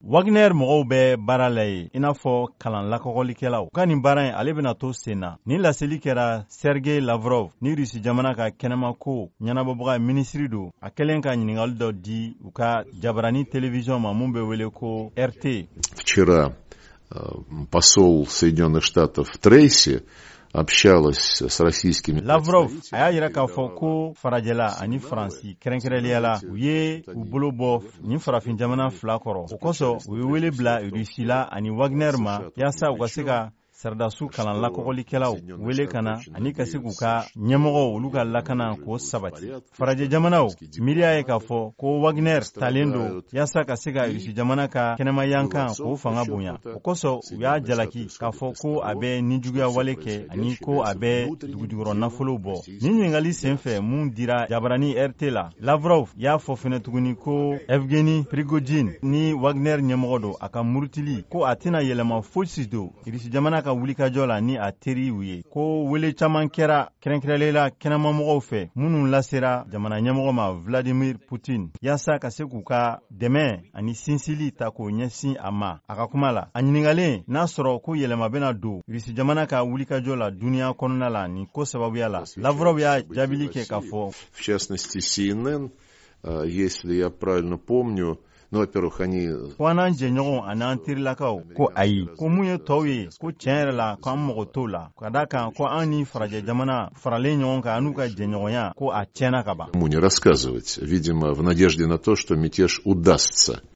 Wagner mɔgɔw bɛ baara la ye i n'a fɔ kalan lakɔgɔlikɛlaw u ka nin baara in ale bɛna to sen na ni laseli kɛra Sergei Lavrov ni Rusi jamana ka kɛnɛma ko ɲɛnabɔbaga minisiri don a kɛlen ka ɲininkali dɔ di u ka jabarani television ma mun bɛ wele ko RT. Вчера посол Соединенных Штатов в Трейсе общалась с российскими. Lavrov a y'a yira k'a fɔ ko farajɛla ani Faransi kɛrɛnkɛrɛnnenya u ye u bolo bɔ nin farafin jamana fila kɔrɔ o kosɔn u ye wele bila Rusi la ani Wagner ma yaasa u ka se ka sardasu kalan lakɔgɔlikɛlaw wele ka na ani ka se k'u ka ɲɛmɔgɔw olu ka lakana k'o sabati. Farajɛ jamanaw miiriya ye k'a fɔ ko Wagner talen don yaasa ka se ka Rusi jamana ka kɛnɛmayankan k'o fanga bonya o kosɔn u y'a jalaki k'a fɔ ko a bɛ nijuguya wale kɛ ani ko a bɛ dugujukɔrɔ nafolo bɔ. Nin ɲininkali senfɛ mun dira jabarani RT la Lavrov y'a fɔ fɛnɛ tuguni ko Evgeny Prigozhin ni Wagner ɲɛmɔgɔ don a ka murutili ko a tɛna yɛlɛma fosi don Rusi jamana ka wulikajɔ la ni a teriw ye ko wele caman kɛra kɛrɛnkɛrɛnlela kɛnɛmamɔgɔw fɛ minnu lasera jamana ɲɛmɔgɔ ma Vladimir Putin yaasa ka se k'u ka dɛmɛ ani sinsili ta k'o ɲɛsin a ma. A ka kuma la a ɲininkalen n'a sɔrɔ ko yɛlɛma bɛna don Rusi jamana ka wulikajɔ la duniya kɔnɔna la nin ko sababuya la Lavrov y'a jaabili kɛ k'a fɔ В частности, CNN, если я правильно помню, ну, во-первых, они... ko an n'an jɛɲɔgɔn ani an terilakaw ko ayi ko mun ye tɔw ye ko tiɲɛ yɛrɛ la ko an mago t'o la ka da kan ko an ni farajɛ jamana faralen ɲɔgɔn kan an n'u ka jɛɲɔgɔnya ko a tiɲɛna ka ban. Ему не рассказывать, видимо, в надежде на то, что мятеж удастся.